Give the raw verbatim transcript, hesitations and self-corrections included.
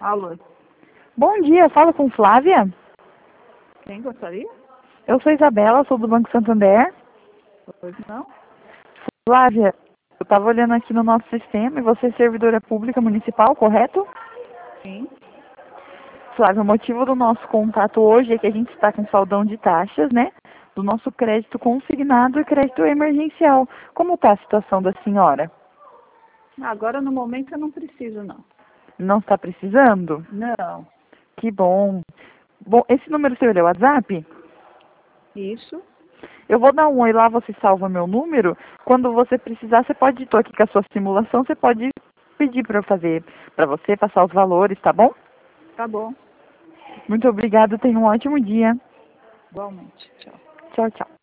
Alô, Bom dia, falo com Flávia. quem gostaria? Eu sou Isabela, sou do Banco Santander. Pois não? Flávia, eu estava olhando aqui no nosso sistema e você é servidora pública municipal, correto? Sim. Flávia, o motivo do nosso contato hoje é que a gente está com saldão de taxas, né? Do nosso crédito consignado e crédito emergencial. Como está a situação da senhora? Agora, no momento, eu não preciso, não. Não está precisando? Não. Que bom. Bom, esse número seu ele é o WhatsApp? Isso? Eu vou dar um oi lá, você salva meu número. Quando você precisar, você pode, estou aqui com a sua simulação, você pode pedir para eu fazer para você, passar os valores, tá bom? Tá bom. Muito obrigada, tenha um ótimo dia. Igualmente. Tchau. Tchau, tchau.